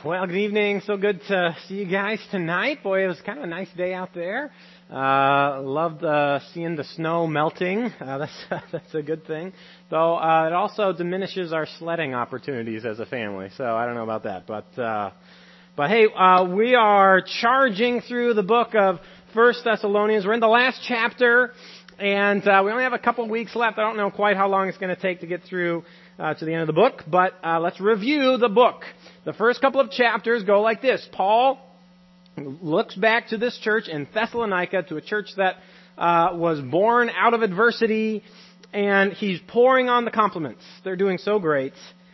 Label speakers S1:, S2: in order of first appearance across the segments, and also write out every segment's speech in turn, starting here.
S1: Well, good evening. So good to see you guys tonight. Boy, it was kind of a nice day out there. Loved seeing the snow melting. That's a good thing. Though it also diminishes our sledding opportunities as a family. So I don't know about that. But hey, we are charging through the book of 1 Thessalonians. We're in the last chapter, and we only have a couple of weeks left. I don't know quite how long it's going to take to get through to the end of the book, but let's review the book. The first couple of chapters go like this. Paul looks back to this church in Thessalonica, to a church that was born out of adversity, and he's pouring on the compliments. They're doing so great.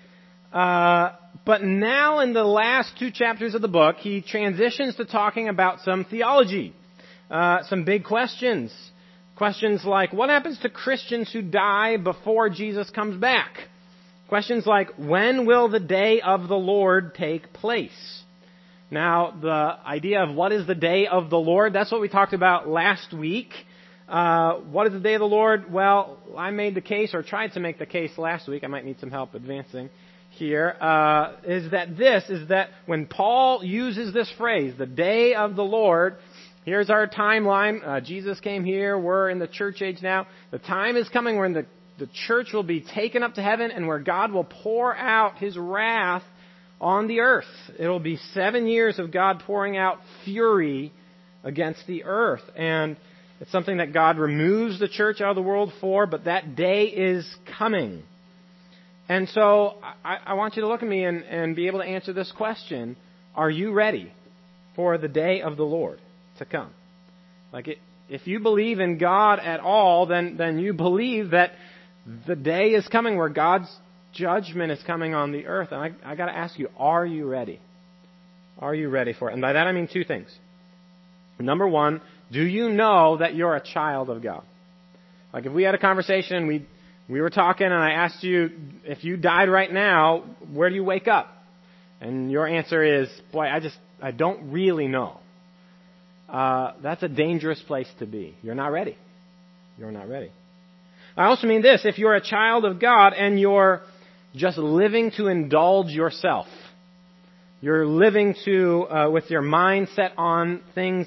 S1: But now in the last two chapters of the book, he transitions to talking about some theology, some big questions. Questions like, what happens to Christians who die before Jesus comes back? Questions like, when will the day of the Lord take place? Now, the idea of what is the day of the Lord, that's what we talked about last week. What is the day of the Lord? Well, I made the case, or tried to make the case last week. I might need some help advancing here. Is that when Paul uses this phrase, the day of the Lord, here's our timeline. Jesus came here. We're in the church age now. The time is coming when the church will be taken up to heaven and where God will pour out His wrath on the earth. It'll be 7 years of God pouring out fury against the earth. And it's something that God removes the church out of the world for, but that day is coming. And so I want you to look at me and be able to answer this question. Are you ready for the day of the Lord to come? If you believe in God at all, then you believe that the day is coming where God's judgment is coming on the earth. And I got to ask you, are you ready? Are you ready for it? And by that I mean two things. Number one, do you know that you're a child of God? Like if we had a conversation, we were talking and I asked you, if you died right now, where do you wake up? And your answer is, boy, I don't really know. That's a dangerous place to be. You're not ready. You're not ready. I also mean this, if you're a child of God and you're just living to indulge yourself, you're living with your mind set on things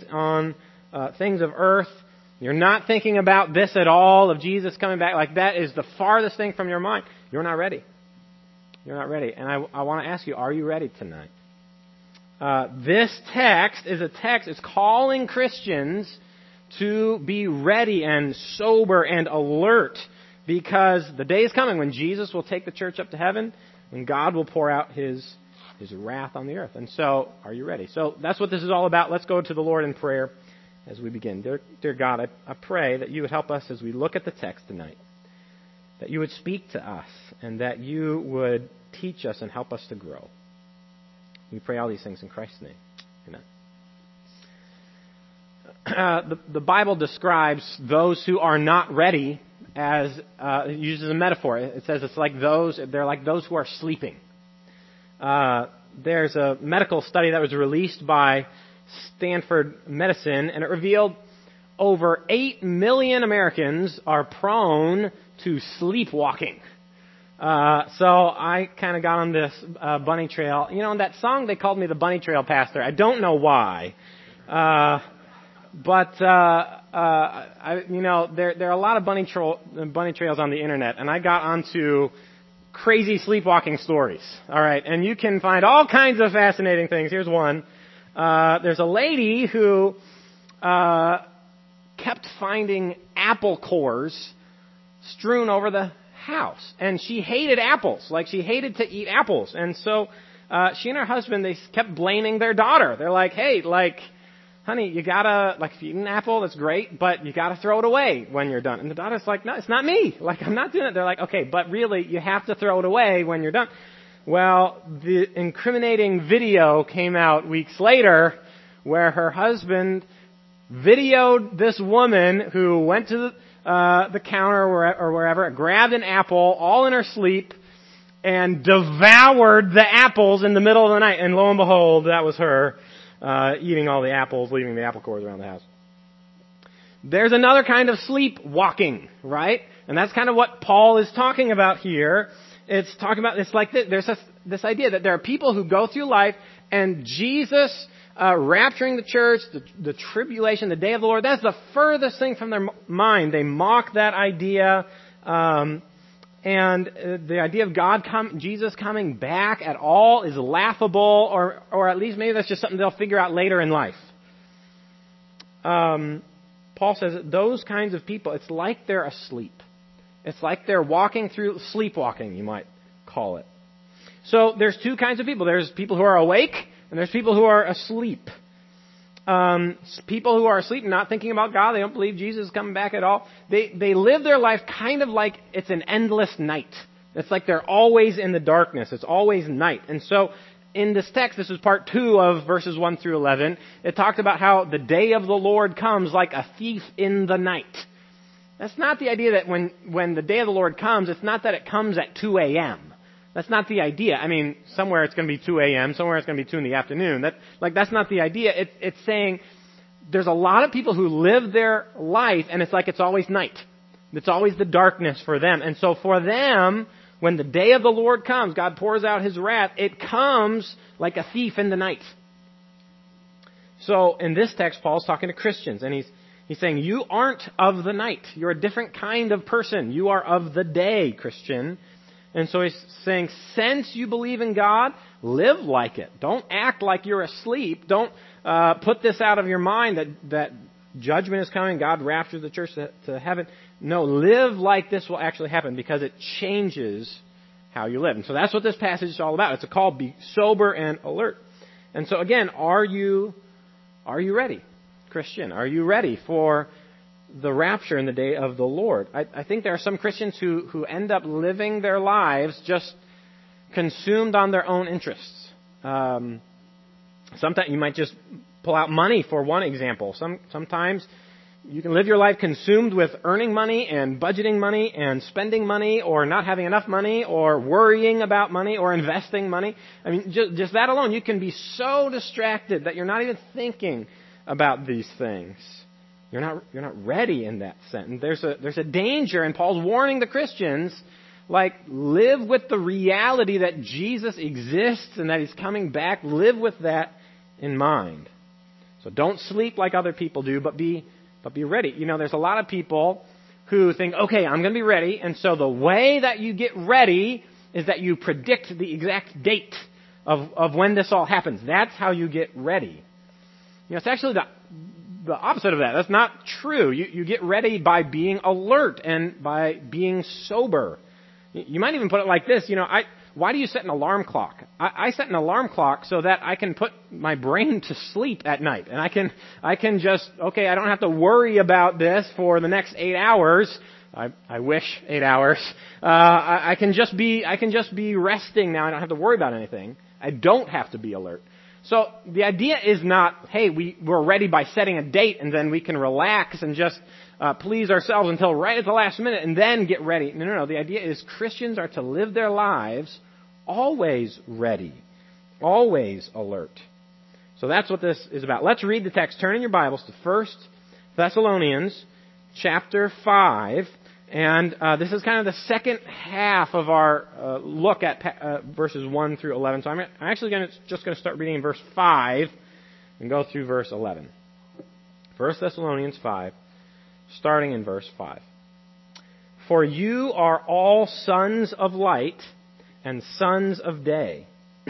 S1: of earth, you're not thinking about this at all, of Jesus coming back, like that is the farthest thing from your mind, you're not ready. You're not ready. And I want to ask you, are you ready tonight? This text is it's calling Christians to be ready and sober and alert, because the day is coming when Jesus will take the church up to heaven, and God will pour out His wrath on the earth. And so, are you ready? So that's what this is all about. Let's go to the Lord in prayer as we begin. Dear God, I pray that you would help us as we look at the text tonight, that you would speak to us, and that you would teach us and help us to grow. We pray all these things in Christ's name. Amen. The Bible describes those who are not ready as it uses a metaphor. It says they're like those who are sleeping. There's a medical study that was released by Stanford Medicine, and it revealed over 8 million Americans are prone to sleepwalking. So I kind of got on this bunny trail. You know, in that song they called me the bunny trail pastor. I don't know why. But there are a lot of bunny trails on the internet, and I got onto crazy sleepwalking stories. All right, and you can find all kinds of fascinating things. Here's one. There's a lady who kept finding apple cores strewn over the house, and she hated apples. Like, she hated to eat apples, and so she and her husband, they kept blaming their daughter. They're like, hey, honey, you gotta, if you eat an apple, that's great, but you gotta throw it away when you're done. And the daughter's like, no, it's not me. I'm not doing it. They're like, okay, but really, you have to throw it away when you're done. Well, the incriminating video came out weeks later where her husband videoed this woman who went to the counter or wherever, grabbed an apple, all in her sleep, and devoured the apples in the middle of the night. And lo and behold, that was her. Eating all the apples, leaving the apple cores around the house. There's another kind of sleepwalking, right? And that's kind of what Paul is talking about here. It's talking about, it's like this, there's this idea that there are people who go through life And Jesus rapturing the church, the tribulation, the day of the Lord, that's the furthest thing from their mind. They mock that idea. And the idea of Jesus coming back at all is laughable, or at least maybe that's just something they'll figure out later in life. Paul says that those kinds of people, it's like they're asleep. It's like they're walking through, sleepwalking, you might call it. So there's two kinds of people. There's people who are awake, and there's people who are asleep. People who are asleep, not thinking about God, they don't believe Jesus is coming back at all. They live their life kind of like it's an endless night. It's like they're always in the darkness. It's always night. And so in this text, this is part 2 of verses 1 through 11, it talked about how the day of the Lord comes like a thief in the night. That's not the idea that when the day of the Lord comes, it's not that it comes at 2 a.m. That's not the idea. I mean, somewhere it's going to be 2 a.m., somewhere it's going to be 2 in the afternoon. That's not the idea. It's saying there's a lot of people who live their life and it's like it's always night. It's always the darkness for them. And so for them, when the day of the Lord comes, God pours out His wrath, it comes like a thief in the night. So in this text, Paul's talking to Christians, and he's saying, you aren't of the night. You're a different kind of person. You are of the day, Christian. And so he's saying, since you believe in God, live like it. Don't act like you're asleep. Don't put this out of your mind that judgment is coming, God raptures the church to heaven. No, live like this will actually happen, because it changes how you live. And so that's what this passage is all about. It's a call to be sober and alert. And so again, are you ready, Christian? Are you ready for the rapture in the day of the Lord? I think there are some Christians who end up living their lives just consumed on their own interests. Sometimes you might just pull out money for one example. Sometimes you can live your life consumed with earning money and budgeting money and spending money, or not having enough money, or worrying about money, or investing money. I mean, just that alone, you can be so distracted that you're not even thinking about these things. You're not ready in that sense. And there's a danger, and Paul's warning the Christians, like, live with the reality that Jesus exists and that He's coming back. Live with that in mind. So don't sleep like other people do, but be ready. You know, there's a lot of people who think, okay, I'm going to be ready, and so the way that you get ready is that you predict the exact date of when this all happens. That's how you get ready. You know, it's actually the opposite of that. That's not true. You get ready by being alert and by being sober. You might even put it like this. You know, why do you set an alarm clock? I set an alarm clock so that I can put my brain to sleep at night. And I can just, okay, I don't have to worry about this for the next 8 hours. I wish 8 hours. I can just be resting now. I don't have to worry about anything. I don't have to be alert. So the idea is not, hey, we're ready by setting a date and then we can relax and just please ourselves until right at the last minute and then get ready. No. The idea is Christians are to live their lives always ready, always alert. So that's what this is about. Let's read the text. Turn in your Bibles to 1 Thessalonians chapter 5. And this is kind of the second half of our look at verses 1 through 11. So I'm actually just going to start reading in verse 5 and go through verse 11. 1 Thessalonians 5, starting in verse 5. For you are all sons of light and sons of day.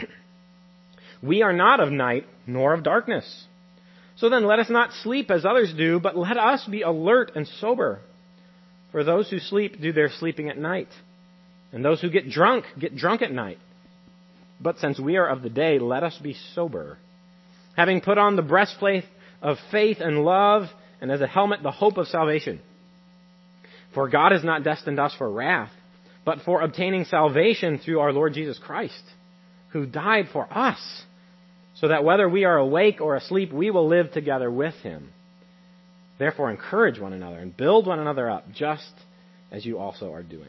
S1: We are not of night nor of darkness. So then let us not sleep as others do, but let us be alert and sober. For those who sleep do their sleeping at night, and those who get drunk at night. But since we are of the day, let us be sober, having put on the breastplate of faith and love, and as a helmet the hope of salvation. For God has not destined us for wrath, but for obtaining salvation through our Lord Jesus Christ, who died for us, so that whether we are awake or asleep, we will live together with Him. Therefore, encourage one another and build one another up, just as you also are doing.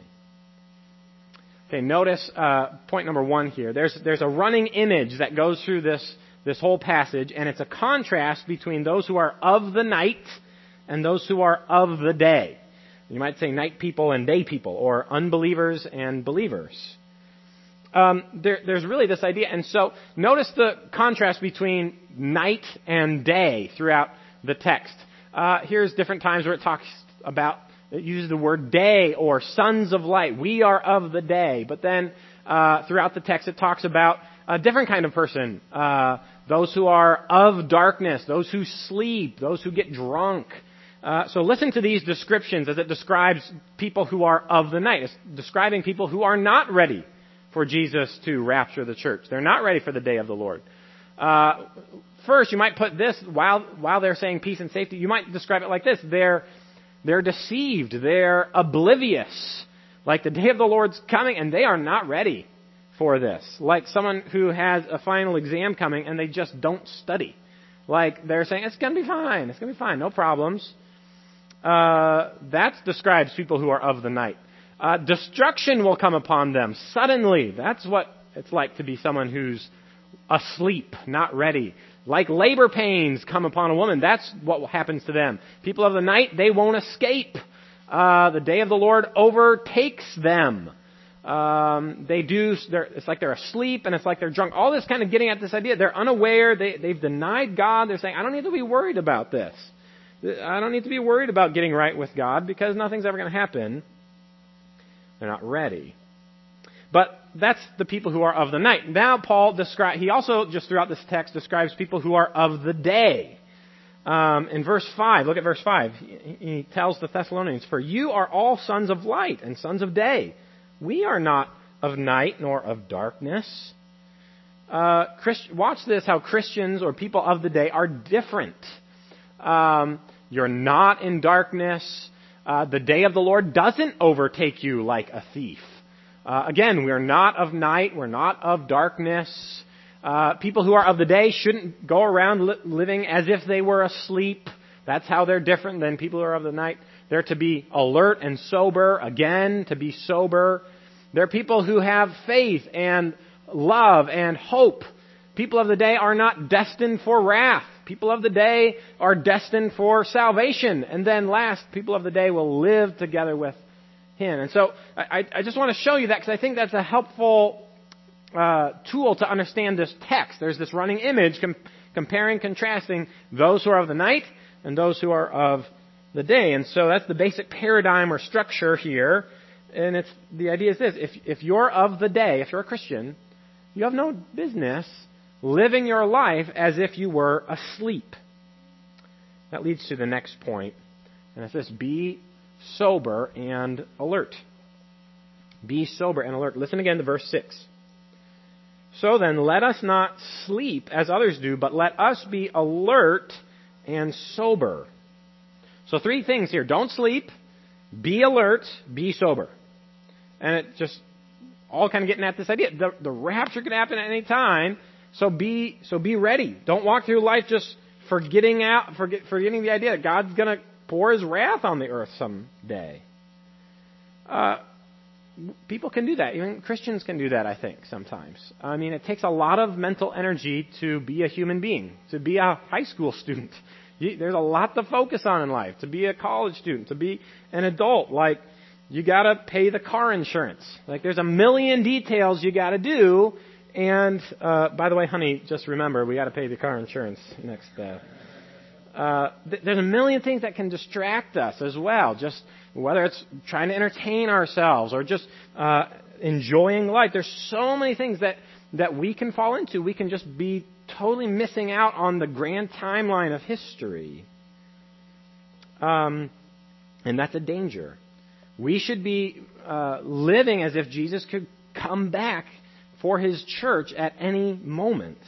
S1: Okay, notice point number 1 here. There's a running image that goes through this whole passage, and it's a contrast between those who are of the night and those who are of the day. You might say night people and day people, or unbelievers and believers. there's really this idea. And so notice the contrast between night and day throughout the text. Here's different times where it uses the word day or sons of light. We are of the day. But then throughout the text it talks about a different kind of person. Those who are of darkness, those who sleep, those who get drunk. So listen to these descriptions as it describes people who are of the night. It's describing people who are not ready for Jesus to rapture the church. They're not ready for the day of the Lord. First, you might put this, while they're saying peace and safety, you might describe it like this. They're deceived. They're oblivious. Like the day of the Lord's coming, and they are not ready for this. Like someone who has a final exam coming, and they just don't study. Like they're saying, it's going to be fine. It's going to be fine. No problems. That describes people who are of the night. Destruction will come upon them suddenly. That's what it's like to be someone who's asleep, not ready. Like labor pains come upon a woman. That's what happens to them. People of the night, they won't escape. The day of the Lord overtakes them. It's like they're asleep and it's like they're drunk. All this kind of getting at this idea. They're unaware. They've denied God. They're saying, I don't need to be worried about this. I don't need to be worried about getting right with God because nothing's ever going to happen. They're not ready. But that's the people who are of the night. Now Paul he also, just throughout this text, describes people who are of the day. In verse 5, look at verse 5. He tells the Thessalonians, for you are all sons of light and sons of day. We are not of night nor of darkness. Watch this, how Christians or people of the day are different. You're not in darkness. The day of the Lord doesn't overtake you like a thief. Again, we're not of night. We're not of darkness. People who are of the day shouldn't go around living as if they were asleep. That's how they're different than people who are of the night. They're to be alert and sober. Again, to be sober. They're people who have faith and love and hope. People of the day are not destined for wrath. People of the day are destined for salvation. And then last, people of the day will live together with Him. And so I just want to show you that because I think that's a helpful tool to understand this text. There's this running image comparing, contrasting those who are of the night and those who are of the day. And so that's the basic paradigm or structure here. And the idea is this. If you're of the day, if you're a Christian, you have no business living your life as if you were asleep. That leads to the next point. And it's this: be sober and alert. Be sober and alert. Listen again to verse 6. So then, let us not sleep as others do, but let us be alert and sober. So 3 things here. Don't sleep, be alert, be sober. And it just all kind of getting at this idea. The rapture could happen at any time, so be ready. Don't walk through life just forgetting the idea that God's going to pour His wrath on the earth someday. People can do that. Even Christians can do that, I think, sometimes. I mean, it takes a lot of mental energy to be a human being, to be a high school student. There's a lot to focus on in life, to be a college student, to be an adult. Like, you got to pay the car insurance. Like, there's a million details you got to do. And, by the way, honey, just remember, we got to pay the car insurance next. There's a million things that can distract us as well. Just whether it's trying to entertain ourselves or just enjoying life. There's so many things that we can fall into. We can just be totally missing out on the grand timeline of history. And that's a danger. We should be living as if Jesus could come back for His church at any moment.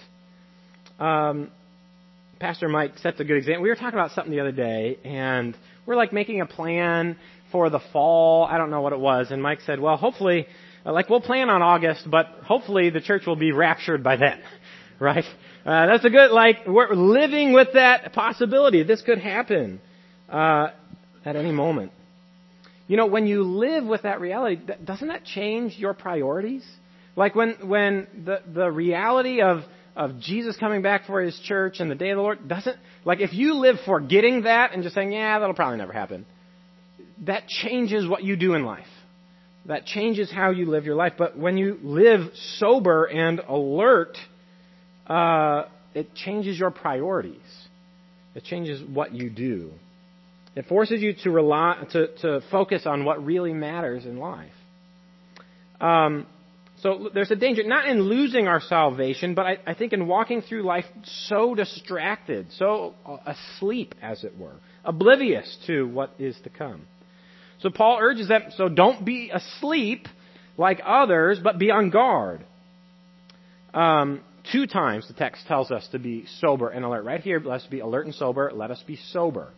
S1: Pastor Mike sets a good example. We were talking about something the other day, and we're like making a plan for the fall. I don't know what it was. And Mike said, well, hopefully, we'll plan on August, but hopefully the church will be raptured by then. Right? That's a good, we're living with that possibility. This could happen at any moment. You know, when you live with that reality, doesn't that change your priorities? Like when the reality of Jesus coming back for His church and the day of the Lord if you live forgetting that and just saying, yeah, that'll probably never happen, that changes what you do in life. that changes how you live your life. But when you live sober and alert, it changes your priorities. It changes what you do. It forces you to focus on what really matters in life. So there's a danger, not in losing our salvation, but I think in walking through life so distracted, so asleep, as it were, oblivious to what is to come. So Paul urges that, so don't be asleep like others, but be on guard. 2 times the text tells us to be sober and alert. Right here, let us be alert and sober. Let us be sober.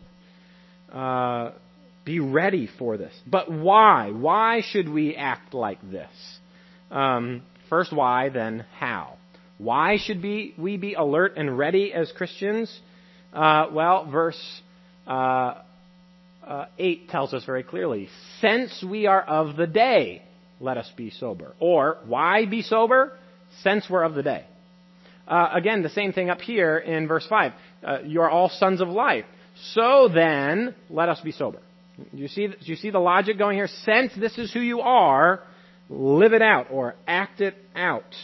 S1: Be ready for this. But why? Why should we act like this? First why, then how. Why should we be alert and ready as Christians? Verse 8 tells us very clearly, since we are of the day, let us be sober. Or, why be sober? Since we're of the day. Again, the same thing up here in verse 5. You are all sons of light. So then, let us be sober. Do you see the logic going here? Since this is who you are, live it out or act it out.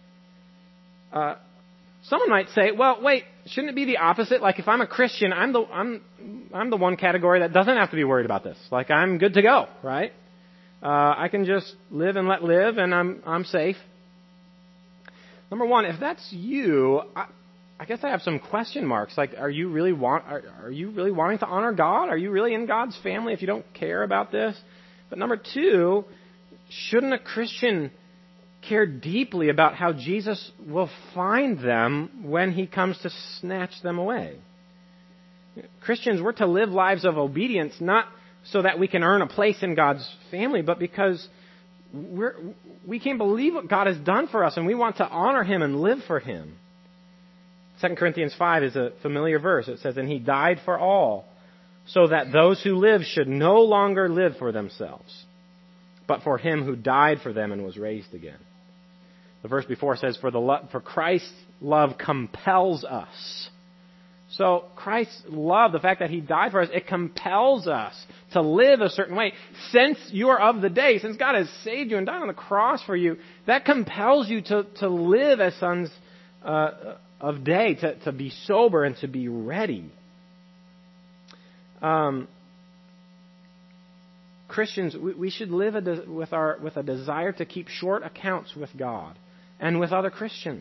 S1: Someone might say, well, wait, shouldn't it be the opposite? Like if I'm a Christian, I'm the one category that doesn't have to be worried about this. Like I'm good to go, right? I can just live and let live, and I'm safe. Number one, if that's you, I guess I have some question marks. Like, are you really wanting to honor God? Are you really in God's family if you don't care about this? But number two, shouldn't a Christian care deeply about how Jesus will find them when He comes to snatch them away? Christians, we're to live lives of obedience, not so that we can earn a place in God's family, but because we can't believe what God has done for us, and we want to honor Him and live for Him. 2 Corinthians 5 is a familiar verse. It says, and He died for all, so that those who live should no longer live for themselves, but for Him who died for them and was raised again. The verse before says, for Christ's love compels us. So Christ's love, the fact that He died for us, it compels us to live a certain way. Since you are of the day, since God has saved you and died on the cross for you, that compels you to live as sons of day, to be sober and to be ready. Christians, we should live with a desire to keep short accounts with God and with other Christians.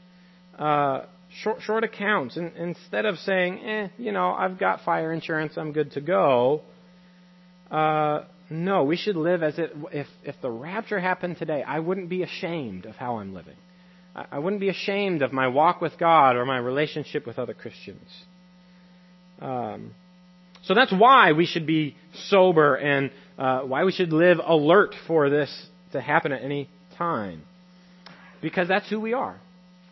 S1: Short accounts. And instead of saying, I've got fire insurance, I'm good to go. No, we should live as if the rapture happened today, I wouldn't be ashamed of how I'm living. I wouldn't be ashamed of my walk with God or my relationship with other Christians. So that's why we should be sober and why we should live alert for this to happen at any time. Because that's who we are.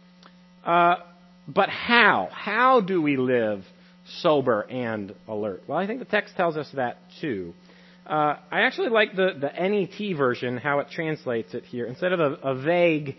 S1: But how? How do we live sober and alert? Well, I think the text tells us that too. I actually like the NET version, how it translates it here. Instead of a vague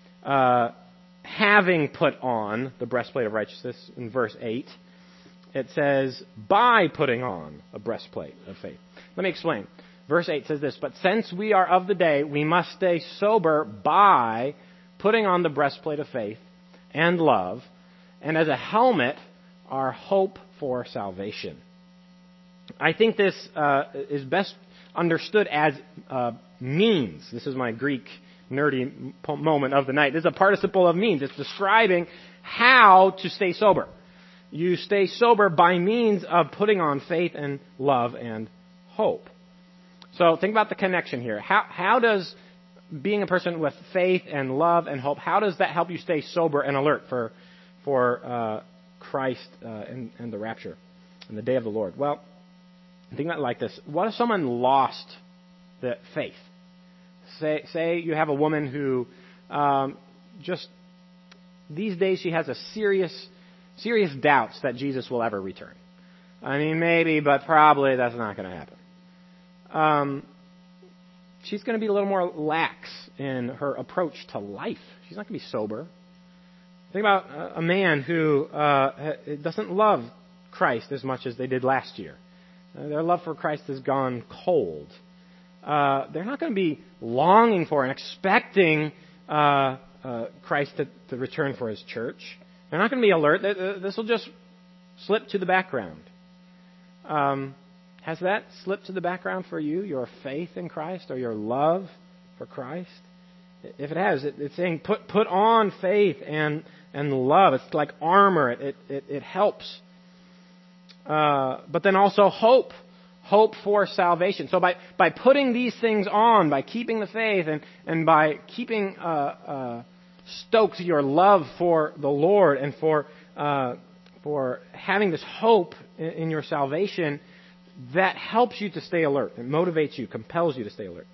S1: having put on the breastplate of righteousness in verse 8, it says, by putting on a breastplate of faith. Let me explain. Verse 8 says this, but since we are of the day, we must stay sober by putting on the breastplate of faith and love, and as a helmet, our hope for salvation. I think this is best understood as means. This is my Greek nerdy moment of the night. This is a participle of means. It's describing how to stay sober. You stay sober by means of putting on faith and love and hope. So think about the connection here. How does being a person with faith and love and hope, how does that help you stay sober and alert for Christ and the rapture and the day of the Lord? Well, think about it like this. What if someone lost the faith? Say you have a woman who just these days she has a serious doubts that Jesus will ever return. I mean, maybe, but probably that's not going to happen. She's going to be a little more lax in her approach to life. She's not going to be sober. Think about a man who doesn't love Christ as much as they did last year. Their love for Christ has gone cold. they're not going to be longing for and expecting Christ to return for His church. They're not going to be alert. This will just slip to the background. Has that slipped to the background for you, your faith in Christ or your love for Christ? If it has, it's saying put on faith and love. It's like armor. It helps. But then also hope for salvation. So by putting these things on, by keeping the faith and by keeping stoked your love for the Lord and for having this hope in your salvation, that helps you to stay alert. It motivates you, compels you to stay alert.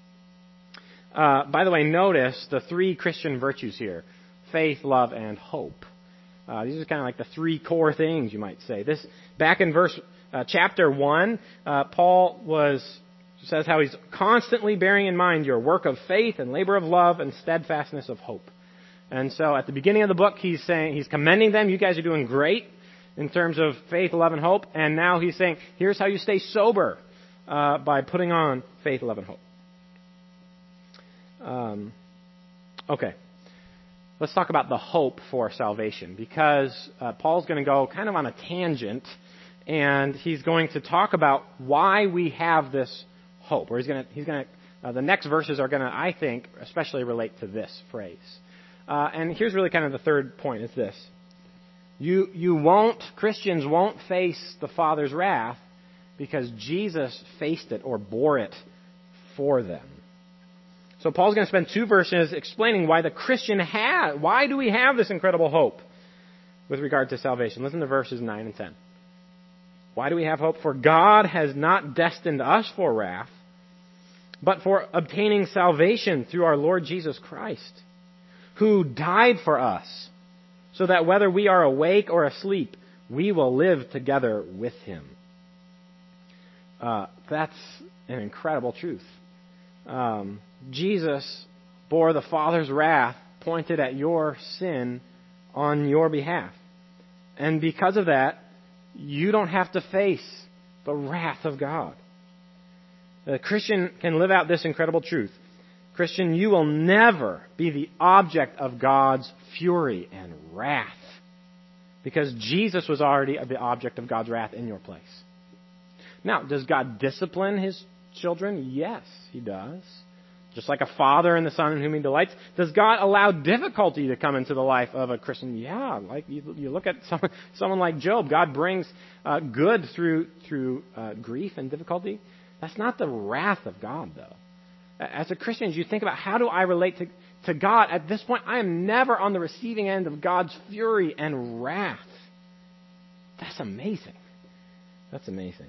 S1: By the way, notice the three Christian virtues here: faith, love, and hope. These are kind of like the three core things, you might say. This back in chapter 1, Paul says how he's constantly bearing in mind your work of faith and labor of love and steadfastness of hope. And so at the beginning of the book, he's commending them. You guys are doing great in terms of faith, love, and hope. And now he's saying, here's how you stay sober by putting on faith, love, and hope. Okay. Let's talk about the hope for salvation, because Paul's going to go kind of on a tangent, and he's going to talk about why we have this hope. Or the next verses are going to, I think, especially relate to this phrase. And here's really kind of the third point: is this: Christians won't face the Father's wrath because Jesus faced it or bore it for them. So Paul's going to spend 2 verses explaining why the Christian why do we have this incredible hope with regard to salvation. Listen to verses 9 and 10. Why do we have hope? For God has not destined us for wrath, but for obtaining salvation through our Lord Jesus Christ, who died for us, so that whether we are awake or asleep, we will live together with Him. That's an incredible truth. Jesus bore the Father's wrath pointed at your sin on your behalf. And because of that, you don't have to face the wrath of God. The Christian can live out this incredible truth. Christian, you will never be the object of God's fury and wrath, because Jesus was already the object of God's wrath in your place. Now, does God discipline His children? Yes, He does. Just like a father and the son in whom He delights. Does God allow difficulty to come into the life of a Christian? Yeah, like you look at someone like Job. God brings good through grief and difficulty. That's not the wrath of God, though. As a Christian, as you think about how do I relate to God, at this point, I am never on the receiving end of God's fury and wrath. That's amazing. That's amazing.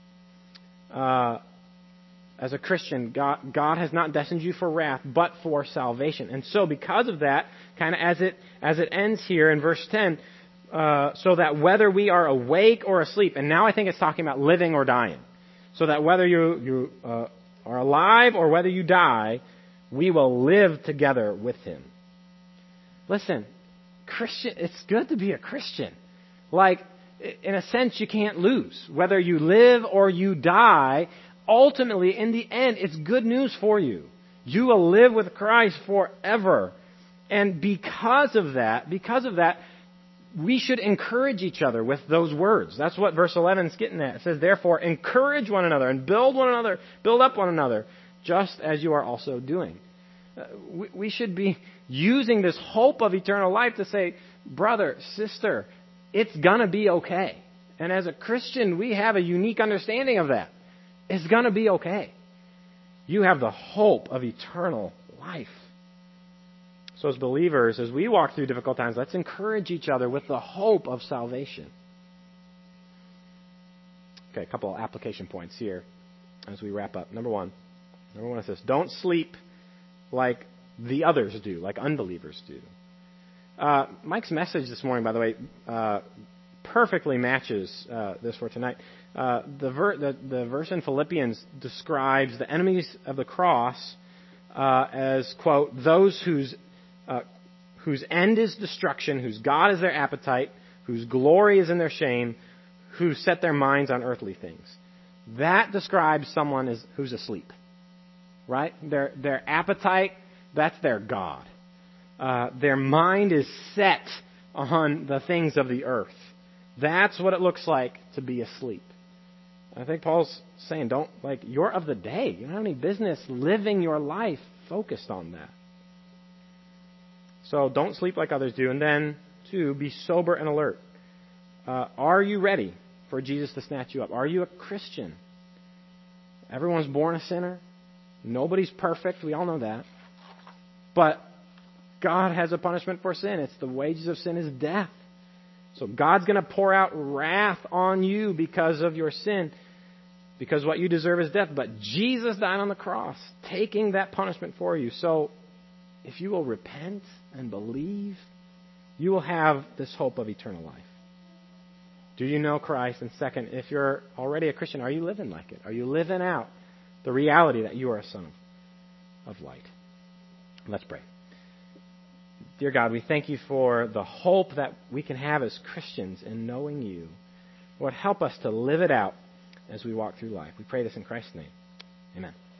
S1: As a Christian, God has not destined you for wrath, but for salvation. And so because of that, kind of as it ends here in verse 10, so that whether we are awake or asleep, and now I think it's talking about living or dying, so that whether you are alive or whether you die, we will live together with Him. Listen, Christian, it's good to be a Christian. Like, in a sense, you can't lose. Whether you live or you die, ultimately, in the end, it's good news for you. You will live with Christ forever. And because of that, we should encourage each other with those words. That's what verse 11 is getting at. It says, therefore, encourage one another and build up one another, just as you are also doing. We should be using this hope of eternal life to say, brother, sister, it's gonna be okay. And as a Christian, we have a unique understanding of that. It's gonna be okay. You have the hope of eternal life. So as believers, as we walk through difficult times, let's encourage each other with the hope of salvation. Okay, a couple of application points here as we wrap up. Number one is this: don't sleep like the others do, like unbelievers do. Mike's message this morning, by the way, perfectly matches this for tonight. The verse in Philippians describes the enemies of the cross as, quote, those whose end is destruction, whose God is their appetite, whose glory is in their shame, who set their minds on earthly things. That describes someone who's asleep. right? Their appetite, that's their God. Their mind is set on the things of the earth. That's what it looks like to be asleep. I think Paul's saying, you're of the day. You don't have any business living your life focused on that. So don't sleep like others do. And then, 2, be sober and alert. Are you ready for Jesus to snatch you up? Are you a Christian? Everyone's born a sinner. Nobody's perfect. We all know that. But God has a punishment for sin. It's the wages of sin is death. So God's going to pour out wrath on you because of your sin, because what you deserve is death. But Jesus died on the cross, taking that punishment for you. So if you will repent and believe, you will have this hope of eternal life. Do you know Christ? And second, if you're already a Christian, are you living like it? Are you living out the reality that you are a son of light? Let's pray. Dear God, we thank you for the hope that we can have as Christians in knowing you. Lord, help us to live it out as we walk through life. We pray this in Christ's name. Amen.